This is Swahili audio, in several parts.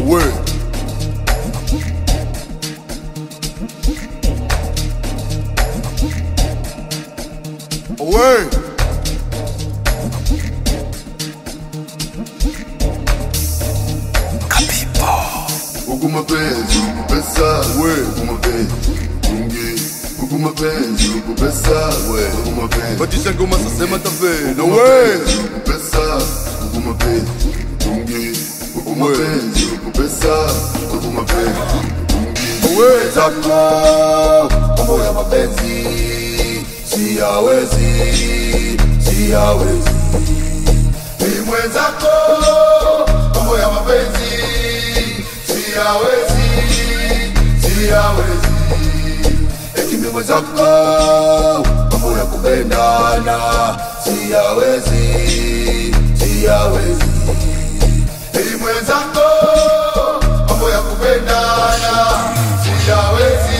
Away. Away. Huku mapenzi, huku pesa, huku mapenzi, ungi. Huku mapenzi, huku pesa, huku mapenzi. Batisha ngoma sasema taveno, huku pesa, huku mapenzi, ungi. Huku mapenzi, huku pesa, huku mapenzi, ungi. Zako, mambo ya mapenzi, siyawezi. Ni mwenzako, mambo ya mapenzi, siyawezi. Eti mimi mwenzako, mambo ya kupendana, siyawezi. Eti mwenzako, mambo ya kupendana, siyawezi.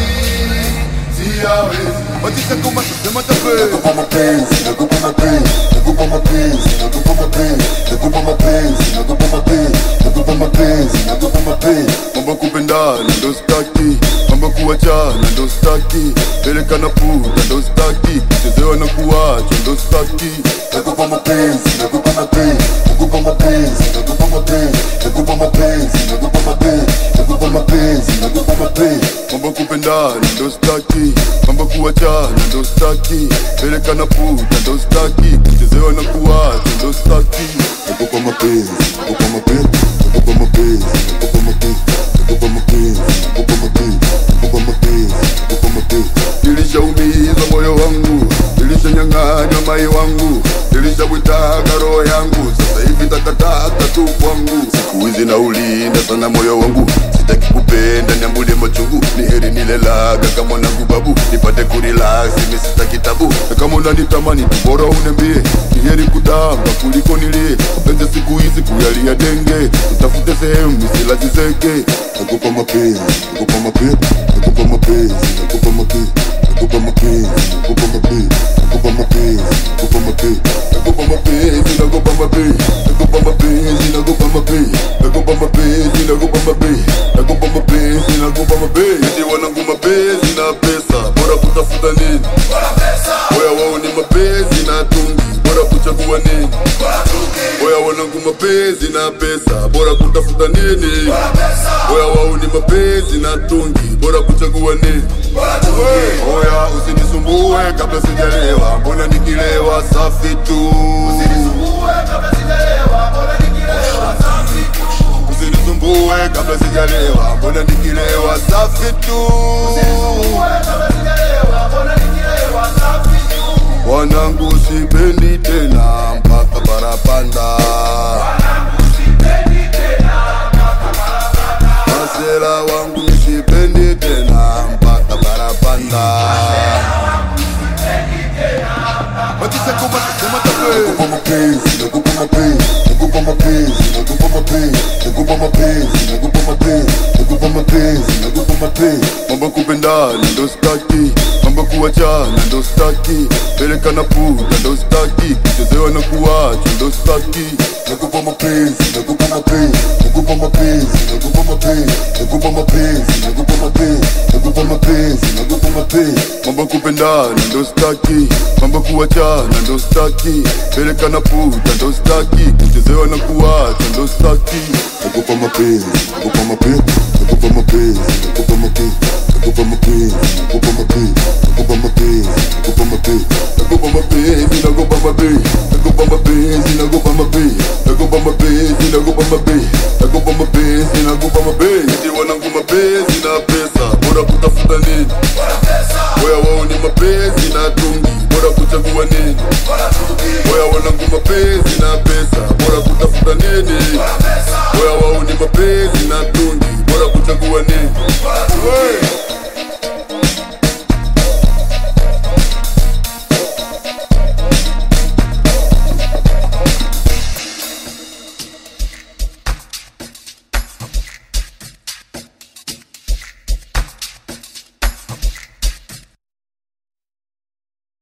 Batisha ngoma sasema taveno. Nakupa mapenzi, nakupa mapenzi, nakupa mapenzi, nakupa mapenzi, nakupa mapenzi, nakupa mapenzi, nakupa mapenzi, nakupa mapenzi. Mambo kupendana ndo staki, mambo kuachana ndo staki, peleka na puta ndo staki, kuchezewa na kuacha ndo staki. Nakupa mapenzi, nakupa mapenzi, nakupa mapenzi, nakupa mapenzi, nakupa mapenzi, nakupa mapenzi, nakupa mapenzi, nakupa mapenzi. Mambo kupendana ndo staki, mambo kuachana ndo staki, peleka na puta ndo staki, kuchezewa na kuacha ndo staki. Nakupa mapenzi, nakupa mapenzi, nakupa mapenzi, nakupa mapenzi, nakupa mapenzi, nakupa mapenzi, nakupa mapenzi, nakupa mapenzi. Nilishaumiza moyo wangu, nilishanyang'anywa mai wangu, nilishawitaka roho yangu, sasa hivi takataka tu kwangu. Siku hizi naulinda sana moyo wangu, sitaki kupenda niambulie machungu, ni heri nilelaga kama mwanangu babu, nipate kurelax mimi sitaki tabu. Na kama unanitamani tu bora uniambie, ni heri kudamba kuliko nilie, penzi siku hizi kuyalia denge, utafute sehemu nisilazizeke. Nakupa mapenzi, nakupa mapenzi, nakupa mapenzi, nakupa mapenzi, nakupa mapenzi, nakupa mapenzi, nakupa mapenzi, nakupa mapenzi. Nakupa mapenzi, nakupa mapenzi, nakupa mapenzi, nakupa mapenzi, nakupa mapenzi, nakupa mapenzi, nakupa mapenzi, nakupa mapenzi. Eti wanangu mapenzi na pesa, bora kutafuta nini? Oya wao ni mapenzi na tungi, bora kuchagua nini? Oya wanangu mapenzi na pesa, bora kutafuta nini? Oya wao ni mapenzi na tungi, bora kuchagua nini? Oya usinisumbue kabla sijalewa, mbona nikilewa safi tu. Usinisumbue kabla sijalewa, mbona nikilewa safi tu. Wanangu sipendi tena mpaka barapanda, masela wangu sipendi tena mpaka barapanda. Batisha ngoma sasema taveno. Nakupa mapenzi, nakupa mapenzi, nakupa mapenzi, nakupa mapenzi, nakupa mapenzi, nakupa mapenzi, nakupa mapenzi, nakupa mapenzi. Mambo kupendana ndo staki, mambo kuachana ndo staki, peleka na puta ndo staki, kuchezewa na kuacha ndo staki. Nakupa mapenzi, nakupa mapenzi, nakupa mapenzi, nakupa mapenzi, nakupa mapenzi, nakupa mapenzi, nakupa mapenzi, nakupa mapenzi. Mambo kupendana ndo staki, mambo kuachana ndo staki, peleka na puta ndo staki, kuchezewa na kuacha ndo staki. Nakupa mapenzi, nakupa mapenzi, nakupa mapenzi, nakupa mapenzi, nakupa mapenzi, nakupa mapenzi, nakupa mapenzi, nakupa mapenzi. Nakupa mapenzi, nakupa mapenzi, nakupa mapenzi, nakupa mapenzi, nakupa mapenzi, nakupa mapenzi.